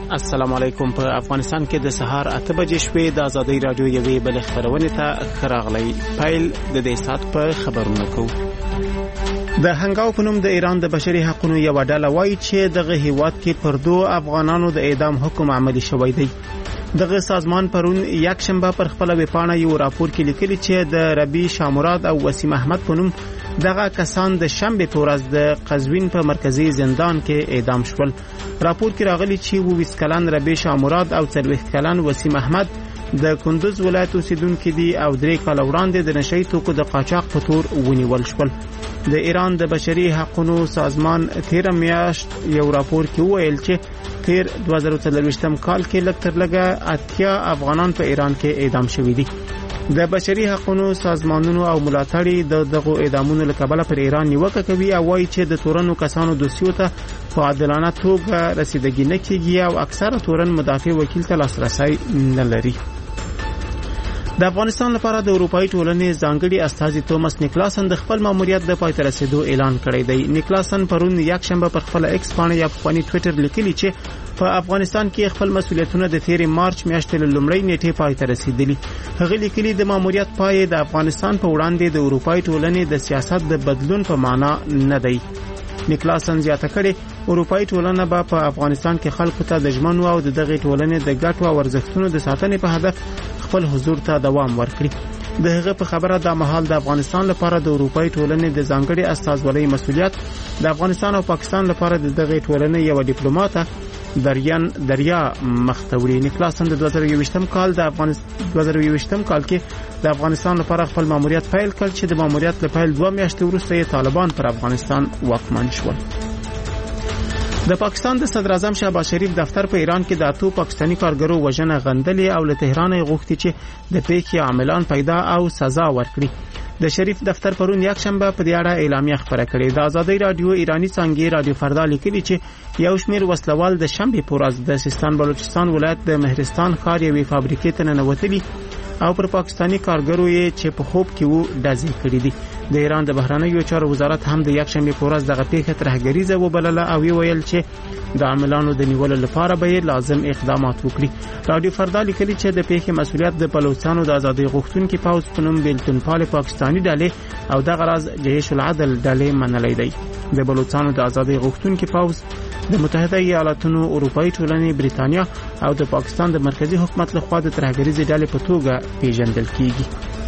السلام علیکم. په افغانستان کې د سهار 8 بجې شوې د ازادي رادیو یوې بل خبرونه ته خراغلی فایل د دې سات په خبرونه کو. د هنګاو په نوم د ایران د بشري حقوقو یو ډله وایي چې دغه هیواد کې پر 2 افغانانو د اعدام حکم عملی شوی دی. دغه سازمان پرون یک شنبه پر خپل ویبپاڼه یو راپور کې لیکلی چې د ربی شامراد او وسیم احمد په نوم دغه کسان د شنبه په ورځ د قزوین په مرکزی زندان کې اعدام شول. راپور کې راغلی چې 20 کلن ربی شامراد او 40 کلن وسیم احمد د کندوز ولایت اوسیدونکو دي او 3 کال وړاندې د نشئی توکو د قاچاق په تور ونیول شول. د ایران د بشري حقوقو سازمان 13 میاشت یو راپور کې ویل چې تیر 2023 کال کې لږ تر لږه 80 افغانان په ایران کې اعدام شوي دي. د بشري حقوقو سازمانونو او ملاتړي دغه اعدامونو له کبله پر ایران نیوکه کوي او وايي چې د تورنو کسانو دوسیو ته په عادلانه توګه رسیدګي نه کیږي او اکثره تورن مدافع وکیل ته لاسرسي نه لري. د افغانستان لپاره د اروپאי ټولنې ځانګړي استازي توماس نیکلاسن د خپل ماموریت د پای ته رسیدو اعلان کړی دی. نیکلاسن پرون یک شنبه پر خپل ایکس باندې یا په ټوئیټر لیکلی چې په افغانستان کې خپل مسولیتونه د 13 مارچ میاشتې لومړۍ نیټه پای ته رسیدلي. هغه لیکلی د ماموریت پای د افغانستان په وړاندې د اروپאי ټولنې د سیاست د بدلون په معنا نه دی. نیکلاسن زیاته کړي اروپאי ټولنه به په افغانستان کې خلکو ته د ژمنو او دغه ټولنې د ګټو او ارزښتونو د ساتنې په هدف خپل حضور ته دوام ورکړي. د هغه په خبره د مهال د افغانستان لپاره د اروپאי ټولنې د ځانګړي استازولۍ مسولیت د افغانستان او پاکستان لپاره د دغه ټولنې یو ډیپلوماټ دریا مختوري. نیکلاسن د 2020 کال کې د افغانستان لپاره خپل ماموریت پیل کړ چې د ماموریت له پیل 2 میاشتې وروسته طالبان پر افغانستان واکمن شول. د پاکستان د صدر اعظم شهباز شریف دفتر په ایران کې د 8 پاکستانی کارګرو وژنه غندلې او له تهران غوښتي چې د پیښې عاملان پیدا او سزا ورکړي. د شریف دفتر پرون یک شنبه په دې اړه اعلامیه خبره کړې. د ازادي رادیو ایرانی څنګه رادیو فردا لیکلي چې یو شمیر وسلوال د شنبه په ورځ د سیستان بلوچستان ولایت د مهرستان ښار یوې فابریکې ته ننوتلي او پر پاکستانی کارګرو یې چې په خوب کې وو ډزې کړې دي. د ایران د بهرنیو چارو وزارت هم د یک شنبه په ورځ دغه پیښه ترهګریزه وبلله او ویل چې د عاملانو د نیولو لپاره به لازم اقدامات وکړي. رادیو فردا لیکلي چې د پیښې مسولیت د بلوچستان د ازادي غوښتونکو پوز په نوم بیلتونپال پاکستانی ډلې او دغه راز جيش العدل ډلې منلې دی. د بلوچستان د ازادي غوښتونکو پوز د متحده ایالاتونو اروپאי ټولنې بریتانیا او د پاکستان د مرکزی حکومت لخوا د ترهګریزې ډلې په توګه پیژندل کیږي.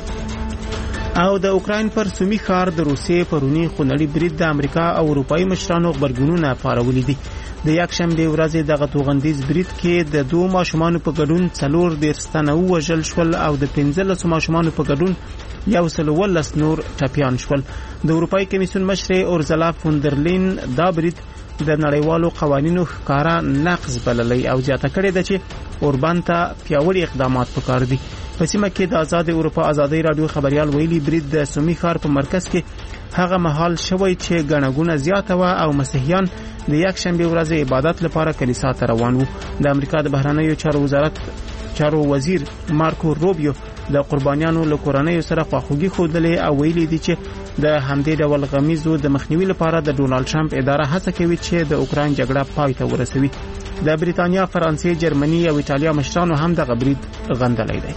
او د اوکراین پر سومي ښار د روسیې پرونی خونړی برید د امریکا او اروپאי مشرانو خبرګونونه پارولې دي. د یک شنبه ورځ دغه توغندیز برید کې د 2 ماشومان په ګډون 4 تنه وژل شول او د 15 ماشومان په ګډون 113 نور ټپيان شول. د اروپאי کمیسیون مشر اورزلا فوندرلین دا برید د نړیوالو قوانینو ښکارا نقض بللی او زیاته کړې ده چې اوربان ته پیاوړي اقدامات پکار دي. په سیمه کې د آزاد اروپا ازادي رادیو خبريال ویلي برید د سومي ښار په مرکز کې هغه مهال شوی چې غنغونه زیاته و او مسیحیان د یک شنبه ورځ عبادت لپاره کلیسا ته روان وو. د امریکا د بهرنیو چارو وزیر مارکو روبیو د قربانیانو له کورنۍ سره خواخوږي خوده او ویلي دي چې د همدې ډول غمیزو د مخنیوي لپاره د ډونالد ټرمپ اداره هڅه کوي چې د اوکراین جګړه پای ته ورسوي. د بریتانیا، فرانسې، جرمني او ایټالیا مشرانو هم دغه برید غندلی دی.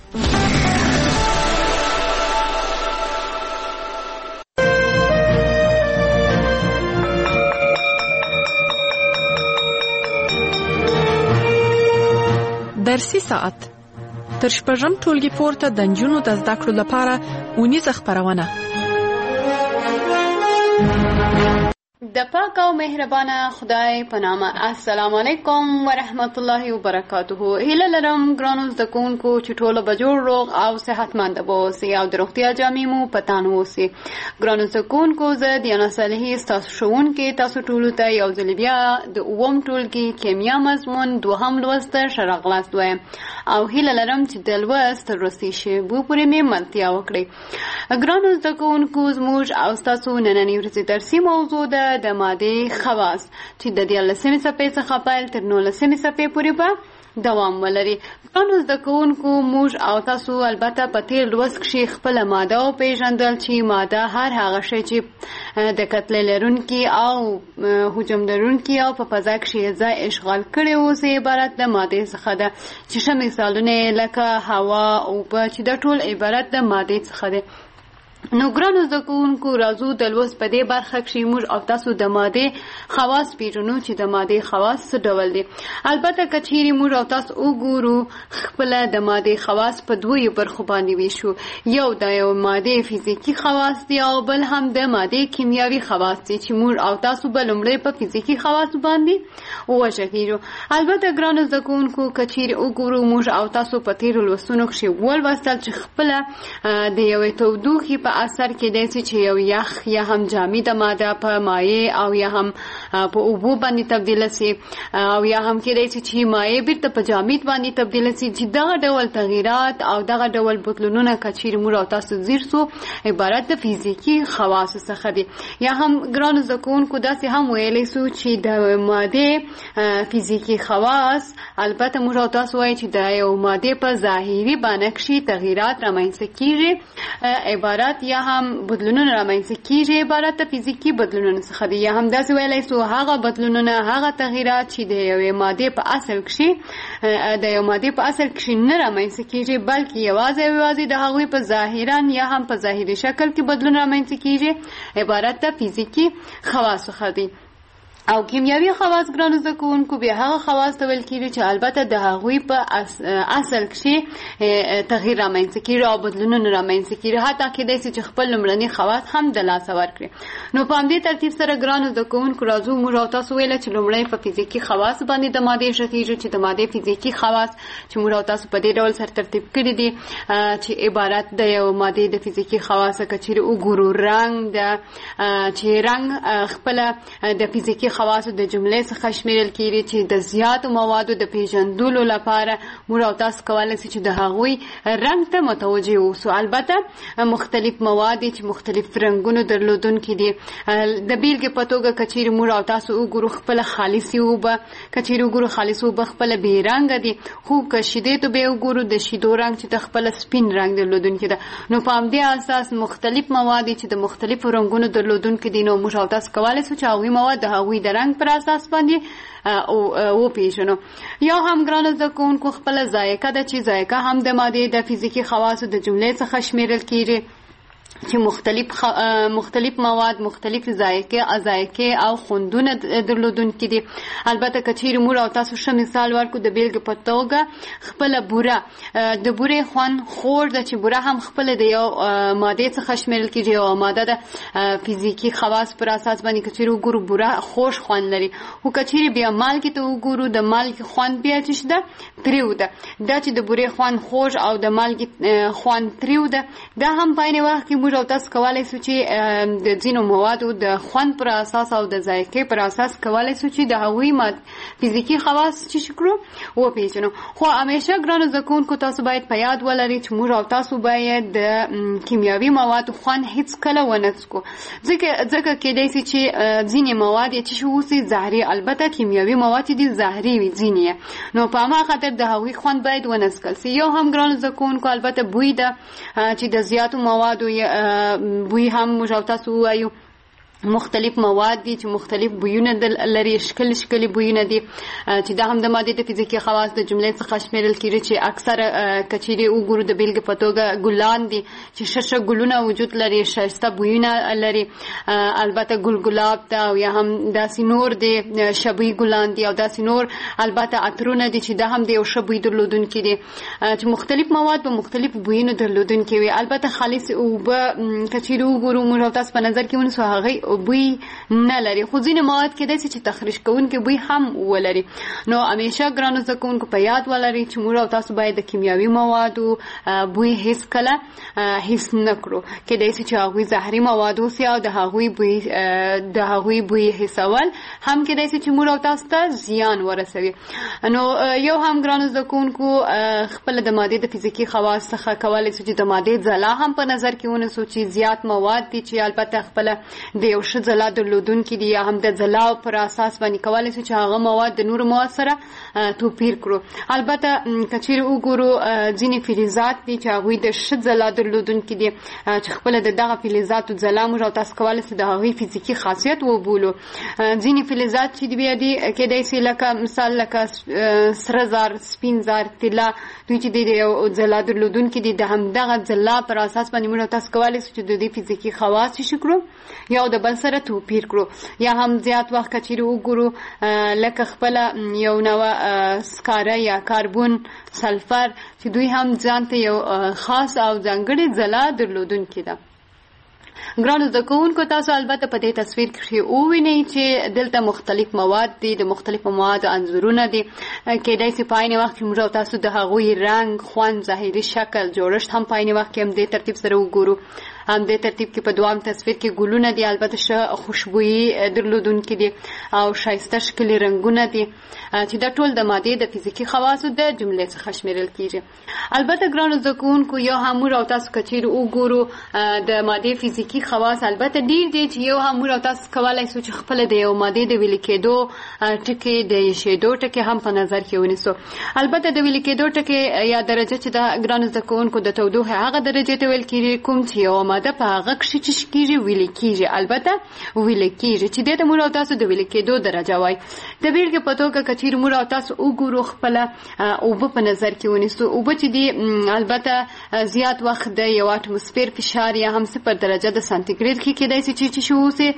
درسي ساعت تر شپږم ټولګي پورته د نجونو د زده کړو لپاره اونیزه خپرونه. د پاک او مهربانه خدای په نامه. السلام علیکم ورحمت الله وبرکاته. هیله لرم ګرانو زده کوونکو چې ټول به جوړ روغ او صحتمند اوسئ او د روغتیا جامې مو په تن اوسئ. ګرانو زده کوونکو زه دیانا صالحي ستاسو ښوونکې تاسو ټولو ته یو ځل بیا د 9م ټولګي کیمیا مضمون 2م لوست ته راغلاست وایم او هیله لرم چې د لوست تر وروستي شېبو پورې مې ملتیا وکړئ. ګرانو زده کوونکو زموږ او ستاسو نننۍ ورځې درسي موضوع ده د ماده خواص چې د 13مې صفحې څخه پیل تر 19مې صفحې پورې به دوام ولري. ګرانو زده کوونکو موږ او تاسو البته په تیر لوست کښې خپله ماده وپېژندل چې ماده هر هغه شی چې د کتلې لرونکي او حجم لرونکي او په فضا کښې ځای اشغال کړی اوسي عبارت د مادې څخه ده، چې ښه مثالونه لکه هوا، اوبه چې دا ټول عبارت د مادې څخه ده. نو ګرانو زده کوونکو راځو د لوست په دې برخه کښې موږ او تاسو د مادې خواص پیژنو چې د مادې خواص څه ډول دي. البته که چیرې موږ او تاسو وګورو خپله د مادې خواص په دوو برخو باندې ویشو، یو د یو مادې فزیکي خواص دي او بل هم د مادې کیمیاوي خواص دي چې موږ او تاسو به لومړی په فزیکي خواص باندې وغږېږو. البته ګرانو زده کوونکو که چیرې وګورو موږ او تاسو په تېرو لوستونو کښې ولوستل چې خپله د یوې تودوخې په اثر کېدای شي چې یو یخ یا هم جامده ماده په مایع او یا هم په اوبو باندې تبدیله شي، او یا هم کېدای شي چې مایع بیرته په جامد باندې تبدیله شي. چې دغه ډول تغییرات او دغه ډول بدلونونه که چیرې موږ او تاسو ځیر سو عبارت د فزیکي خواصو څخه دي. یا هم ګرانو زده کوونکو داسې هم ویلی سو چې د مادې فزیکي خواص البته موږ او تاسو وایي چې د یو مادې په ظاهري بڼه کښې تغییرات رامنځته کېږي عبارت یا هم بدلونونه رامنځته کېږي عبارت د فزیکي بدلونونو څخه دي. یا هم داسې ویلی سو هغه بدلونونه هغه تغییرات چې د یوې مادې په اصل کښې نه رامنځته کېږي بلکې یوازې او یوازې د هغوی په ظاهرا یا هم په ظاهري شکل کې بدلون رامنځته کېږي عبارت د فزیکي خواص څخه دي. او کیمیاوي خواص ګرانو زده کوونکو بیا هغه خواص ته ویل کېږي چې البته د هغوی په اصل کښې تغییر رامنځته کېږي او بدلونونه رامنځته کېږي، حتی کېدای شي چې خپل لومړني خواص هم د لاسه ورکړي. نو په همدې ترتیب سره ګرانو زده کوونکو راځو موږ او تاسو ویله چې لومړی په فزیکي خواص باندې د مادې غږېږو چې د مادې فزیکي خواص چې موږ او تاسو په دې ډول سره ترتیب کړي دي چې عبارت د یو مادې د فزیکي خواص که چیرې وګورو رنګ ده، چې رنګ خپله د فزیکي خواصو د جملې څخه شمیرل کېږي چې د زیاتو موادو د پیژندلو لپاره موږ او تاسو کولی شو چې د هغوی رنګ ته متوجه اوسو. البته مختلف مواد چې مختلف رنګونو درلودونکي دي. د بیلګې په توګه که چیرې موږ او تاسو وګورو خپله خالصې اوبه، که چیرې وګورو خالص اوبه خپله بې رنګه دي، خو که شیدې ته بیا وګورو د شیدو رنګ چې د خپله سپین رنګ درلودونکي ده. نو په همدې اساس مختلف مواد چې د مختلفو رنګونو درلودونکي دي نو موږ او تاسو کولی شو چې هغوی مواد د هغوی د رنګ پر اساس باندې وپیژنو. یا هم ګرانو زده کوونکو خپله ذایقه ده چې ذایقه هم د مادې د فزیکي خواصو د جملې څخه شمیرل کېږي چې مختلف مواد مختلف ذایقې او خوندونه درلودونکي دي. البته که چیرې موږ او تاسو ښه مثال ورکړو د بیلګې په توګه خپله بوره، د بورې خوند خوږ ده چې بوره هم خپله د یو مادې څخه شمیرل کېږي، یوه ماده ده فزیکي خواص پر اساس باندې که چیرې وګورو بوره خوږ خوند لري. خو که چیرې بیا مالګې ته وګورو د مالګې خوند بیا چې ده تریو ده. دا چې د بورې خوند خوږ او د مالګې خوند تریو ده، دا هم په عین وخت کې موږ او تاسو کولی شو چې د ځینو موادو د خوند پر اساس او د ذایقې پر اساس کولی شو چې د هغوی فزیکي خواص چې کړو وپېژنو. خو همیشه ګرانو زده کوونکو تاسو باید په یاد ولرئ چې موږ او تاسو باید د کیمیاوي موادو خوند هیڅکله ونه څکو، ځکه کېدای شي چې ځینې مواد یې چې اوسي زهري، البته کیمیاوي مواد چې دي زهري وي ځینې، نو په هماغه خاطر د هغوی خوند باید ونه څکل شي. یو هم ګرانو زده کوونکو البته بوی ده چې د زیاتو موادو بوی هم موږ او تاسو ووایو مختلف مواد دي چې مختلف بویونه لري، ښکلي بویونه دي چې دا هم د مادې د فزیکي خواص د جملې څخه شمیرل کېږي چې اکثره که چیرې وګورو د بیلګې په توګه ګلان دي چې ښه ګلونه وجود لري، ښایسته بویونه لري. البته ګلاب ده او یا هم داسې نور دي شبوي ګلان دي او داسې نور البته عطرونه دي چې دا هم د یو ښه بوی درلودونکي دي چې مختلف مواد په مختلف بویونو درلودونکي وي. البته خالص اوبه که چیرې وګورو موږ او تاسو په نظر کې ونیسو هغوی بوی نه لري، خو ځینې مواد کېدای شي چې تخریش کوونکي بوی هم ولري. نو همیشه ګرانو زده کوونکو په یاد ولرئ چې موږ او تاسو باید د کیمیاوي موادو بوی هیڅکله حس نه کړو. کېدای شي چې هغوی زهري مواد اوسي او د هغوی بوی حسول هم کېدای شي چې موږ او تاسو ته زیان ورسوي. نو یو هم ګرانو زده کوونکو خپله د مادې د فزیکي خواص څخه کولی شو چې د مادې ځلا هم په نظر کې ونیسو چې زیات مواد دي چې البته خپله د یو یو ښه ځلا درلودونکي دي یا هم د ځلا پر اساس باندې کولی شو چې هغه مواد د نورو مواد سره توپیر کړو. البته که چیرې وګورو ځینې فلزات دي چې هغوی د ښه ځلا درلودونکي دي چې خپله د دغه فلزاتو ځلا موږ او تاسو کولی شو د هغوی فزیکي خاصیت وبولو. ځینې فلزات چې بیا دي کیدای شي لکه مثال لکه سره زر، سپین زر، طلا، دوی چې د یو ځلا درلودونکي دي د همدغه ځلا پر اساس باندې موږ تاسو کولی شو چې د دې فزیکي خواص چې کړو یو د بل سره توپیر کړو. یا هم زیات وخت که چیرې وګورو لکه خپله یو نوع سکاره یا کاربون، سلفر چې دوی هم ځان ته یو خاص او ځانګړې ځلا درلودونکي ده. ګرانو زده کوونکو تاسو البته په دې تصویر کې ووینئ چې دلته مختلف مواد دي، د مختلفو موادو انځورونه دي. کیدای شي په عین وخت کې موږ تاسو د هغوی رنګ، خوند، ظاهري شکل، جوړښت هم په عین وخت کې هم دې ترتیب سره وګورو. هم دې ترتیب کې په دوام تصویر کې ګلونه دي، البته ښه خوشبويي درلودونکي دي او ښایسته ښکلي رنګونه دي چې دا ټول د مادې د فزیکي خواصو د جملې څخه شمیرل کیږي. البته ګرانو زده کوونکو یو هم موږ او تاسو که چیرې وګورو د مادې فزیکي خواص البته ډېر دي چې یو هم موږ او تاسو کولی شو چې خپله د یو مادې د ویلې کېدو ټکي، د ایښېدو ټکي هم په نظر کې ونیسو. البته د ویلې کېدو ټکي یا درجه چې د ګرانو زده کوونکو د تودوخې هغه درجې ته ویل کېږي کوم چې یو ماده په هغه کښې چې کېږي ویلې کېږي. البته ویلې کېږي چې دې ته موږ او تاسو د ویلې کېدو درجه وایي. د بېلګې په توګه که چیرې موږ او تاسو وګورو خپله اوبه په نظر کې ونیسو، اوبه چې دي البته زیات وخت د یو اټموسفیر فشار یا هم 0 درجه د سانتیګریډ کې کېدای شي چې شي اوسي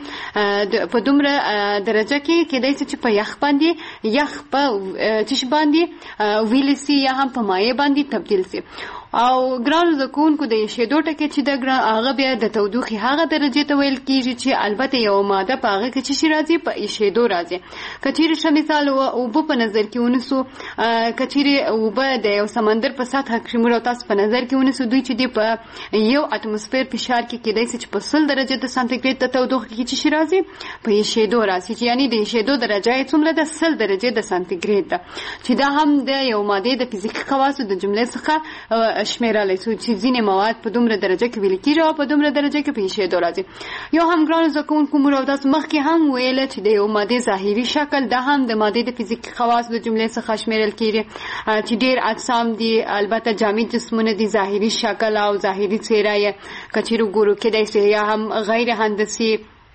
په دومره درجه کې کېدای شي چې په یخ باندې یخ په چش باندې ویلی سي یا هم په مایع باندې تبدیل سي. او ګرانو زده کوونکو د ایښېدو ټکي چې د هغه بیا د تودوخې هغه درجې ته ویل کېږي چې البته یو ماده په هغه کې چې راځي په ایښېدو راځي. که چیرې ښه مثال اوبه په نظر کې ونیسو، که چیرې اوبه د یو سمندر په سطحه کې موږ تاسو په نظر کې ونیسو، دوی چې دی په یو اټموسفیر فشار کې کېدای شي چې په 100 درجه د سانتیګریډ د تودوخې کې چې راځي په ایښېدو راځي، چې یعنی د ایښېدو درجه یې څومره ده 100 درجې د سانتیګریډ ده، چې دا هم د یو مادې د فزیکي خواصو د جملې څخه شمیرلی شو چې ځینې مواد په دومره درجه کې ویل کېږي او په دومره درجه کې په ایښېدو راځي. یو هم ګرانو زده کوونکو موږ او تاسو مخکې هم ویله چې د یو مادې ظاهري شکل دا هم د مادې د فزیکي خواصو د جملې څخه شمیرل کېږي چې ډېر اجسام دي، البته جامد جسمونه دي، ظاهري شکل او ظاهري څېره یې که چیرې وګورو کېدای شي یا هم غیر هندسي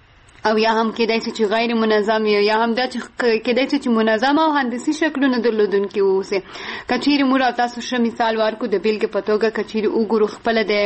او یا هم کېدای شي چې غیر منظم یا هم دا چې کېدای شي چې منظم او هندسي شکلونه درلودونکي واوسي. که چیرې موږ او تاسو ښه مثال ورکړو د بېلګې په توګه که چیرې وګورو خپله د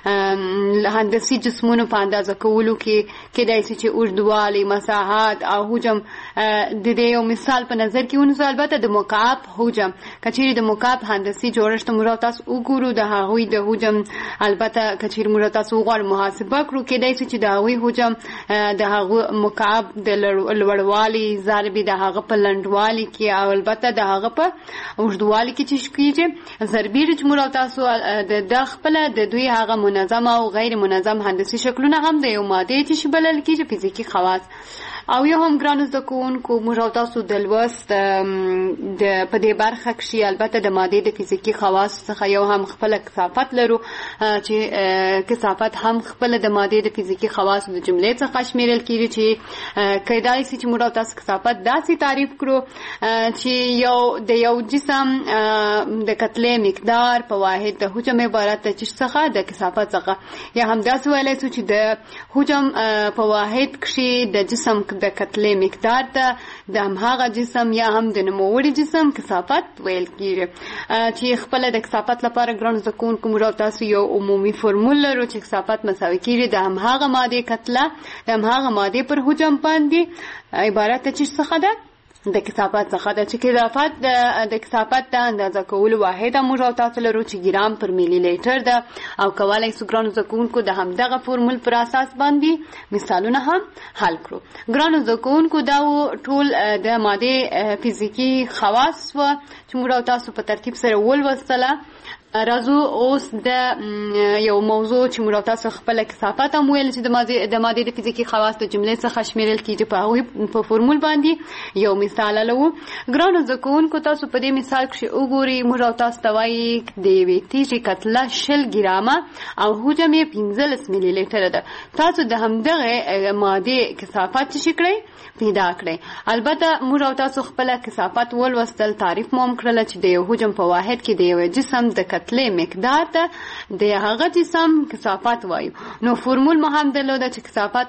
هندسي جسمونو په اندازه کولو کې کېدای شي چې اوږدوالی، مساحت او حجم د دې یو مثال په نظر کې ونیسو. البته د مکعب حجم که چیرې د مکعب هندسي جوړښت موږ او تاسو وګورو د هغوی د حجم البته که چیرې موږ او تاسو وغواړو محاسبه کړو کېدای شي چې د هغوی حجم د مکعب د لوړوالي ضرب د هغه په لنډوالي کې او البته د هغه په اوږدوالي کې چې کېږي ضربي رجمور او تاسو د خپله د دوی هغه منظم او غیر منظم هندسي شکلونه هم د یو مادې چې بلل کېږي فزیکي خواص. او یو هم ګرانو زده کوونکو موږ او تاسو د لوست په دې برخه کې البته د مادې د فزیکي خواص څخه یو هم خپل کثافت لرو چې کثافت هم خپل د مادې د فزیکي خواص د جملې څخه شمیرل کېږي چې کېدای شي چې موږ او تاسو کثافت داسې تعریف کړو چې د یو جسم د کتلې مقدار په واحد د حجم عبارت د څخه د کثافت څخه یا هم داسې ویلی شو چې د حجم په واحد کې د جسم د کتلې مقدار ته د هماغه جسم یا هم د نوموړي جسم کثافت ویل کېږي چې خپله د کثافت لپاره ګرانو زده کوونکو موږ او تاسو یو عمومي فورمول لرو چې کثافت مساوي کېږي د هماغه مادې کتله د هماغه مادې پر حجم باندې عبارت د څه څخه ده د کثافت څخه ده چې د کثافت د اندازه کولو واحد موږ او تاسو لرو چې ګرام پر ملي لیټر ده او کولی شو ګرانو زده کوونکو د همدغه فورمول پر اساس باندې مثالونه هم حل کړو. ګرانو زده کوونکو دا ټول د مادې فزیکي خواص و چې موږ او تاسو په ترتیب سره ولوستله. راځو اوس د یو موضوع چې موږ تاسو خپل کثافت هم ویل چې د مادې د فزیکي خواص د جملې څخه شمیرل کیږي په هغوی په فورمول باندې یو مثال لرو. ګرانو زده کوونکو تاسو په دې مثال کې وګورئ موږ تاسو ته وایي د یوې تیږې کتله 20 ګرامه او حجم یې 15 ملي لیټره ده. تاسو د همدغه مادې کثافت څه کړئ پیدا کړئ. البته موږ تاسو خپل کثافت ولوستل تعریف مو هم کړل چې د یو حجم په واحد کې د یو جسم د کتلې مقدار ته د هغه جسم کثافت وایو. نو فورمول مو هم درلوده چې کثافت